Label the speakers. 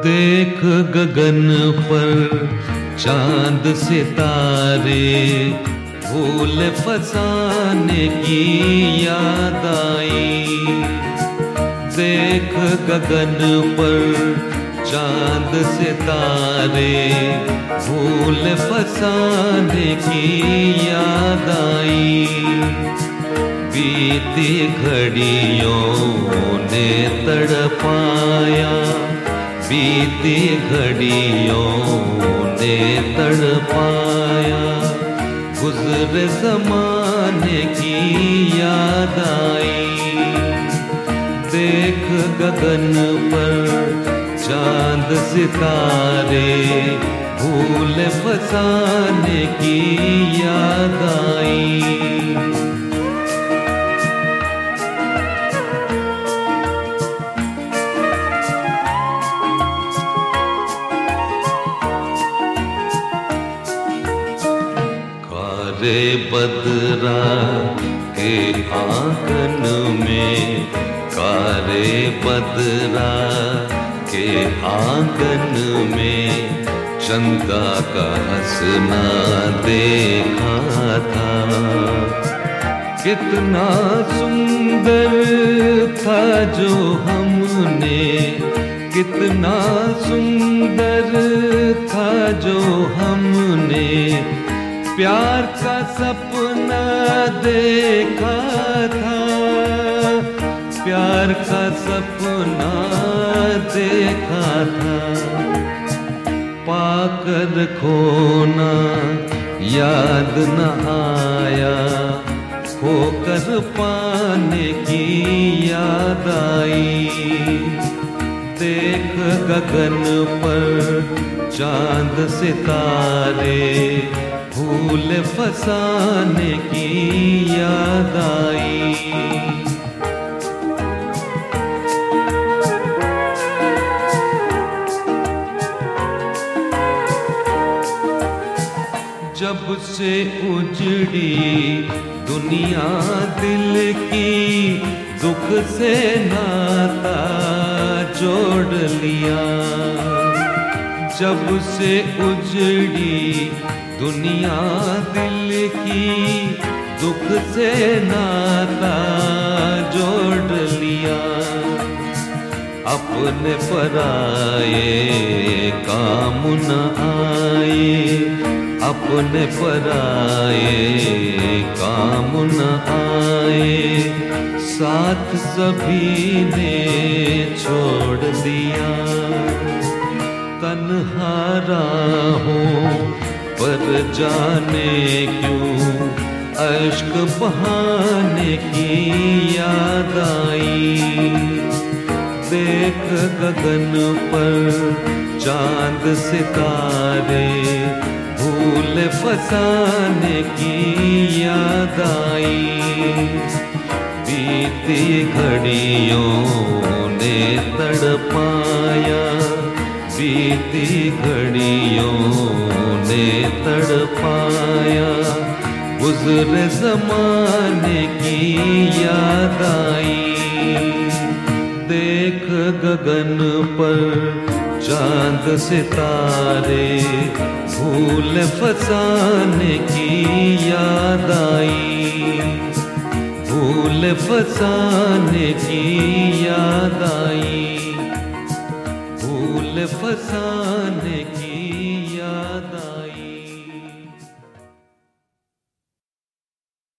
Speaker 1: देख गगन पर चांद सितारे, भूल फसाने की याद आई। देख गगन पर चांद सितारे, भूल फसाने की याद आई। बीती घड़ियों ने तड़पाया, बीती घड़ियों ने तड़पाया। गुज़रे ज़माने की याद आई। देख गगन पर चांद सितारे, भूल फसाने की याद आई। कारे बदरा के आंगन में, कारे बदरा के आंगन में चंदा का हंसना देखा था। कितना सुंदर था जो हमने, कितना सुंदर था जो हमने प्यार का सपना देखा था। प्यार का सपना देखा था। पाकर खोना याद न आया, खोकर पाने की याद आई। देख गगन पर चांद सितारे, भूल फसाने की याद आई। जब से उजड़ी दुनिया दिल की, दुख से नाता जोड़ लिया। जब से उजड़ी दुनिया दिल की, दुख से नाता जोड़ लिया। अपने पराए काम न आए, अपने पराए काम न आए। साथ सभी ने छोड़ दिया। तन्हा राहों पर जाने क्यों अश्क बहाने की याद आई। देख गगन पर चांद सितारे, भूल फसाने की याद आई। बीती घड़ियों ने तड़पाया, बीती घड़ियों ने तड़पाया। गुज़रे ज़माने की याद आई। देख गगन पर चांद सितारे, भूल फसाने की याद आई। भूल फसाने की याद आई। भूल फसाने की